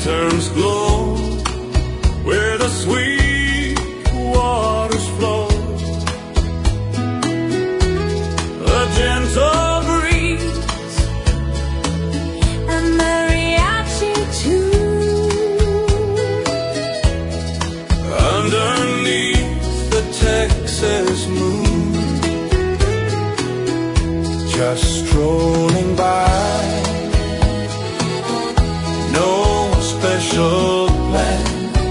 lanterns glow where the sweet waters flow. A gentle breeze and mariachi too. Underneath the Texas moon, just strolling by. No special plan.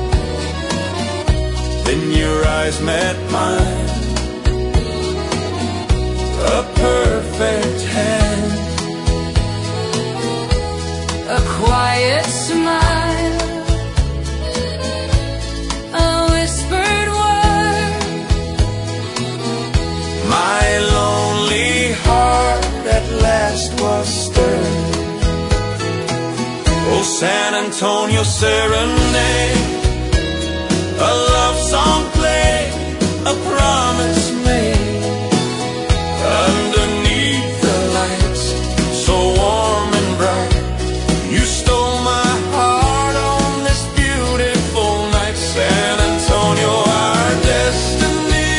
Then your eyes met mine. A perfect hand. A quiet smile, a whispered word. My lonely heart at last was stirred. Oh, San Antonio serenade, a love song played, a promise made. Underneath the lights, so warm and bright, you stole my heart on this beautiful night. San Antonio, our destiny.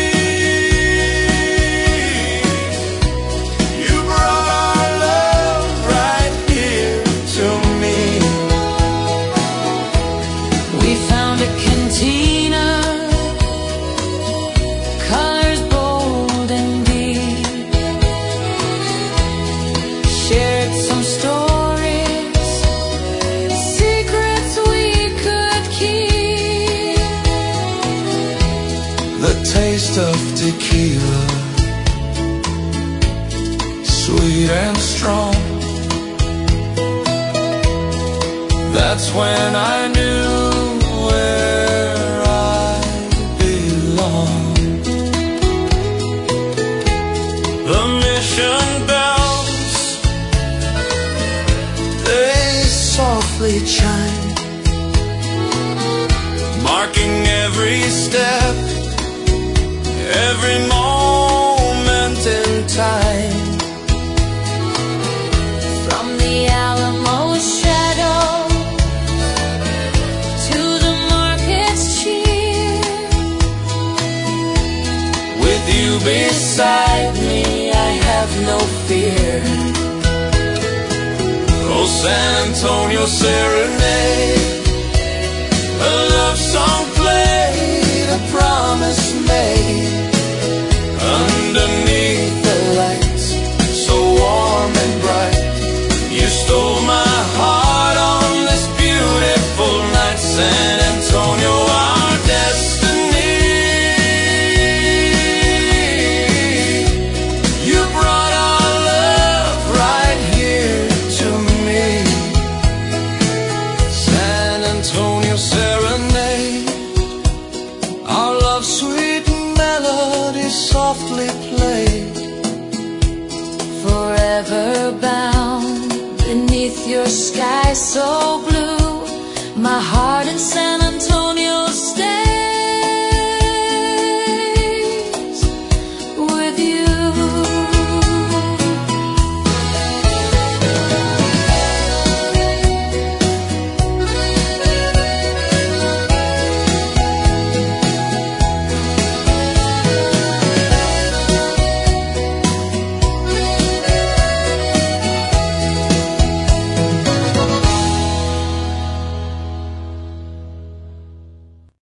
You brought our love right here to me. We found a cantina, colors bold and deep. Shared some stories, secrets we could keep. The taste of tequila, sweet and strong. That's when I knew where I belong. The mission bells, they softly chime, marking every step, every moment in time. From the Alamo's shadow to the market's cheer. With you beside me, I have no fear. Oh, San Antonio serenade, a love song played, a promise made. Underneath the lights, so warm and bright, you stole my heart on this beautiful night. San Antonio, our destiny. You brought our love right here to me. San Antonio serenade, our love sweet melody softly played. Forever bound beneath your sky so blue, my heart in San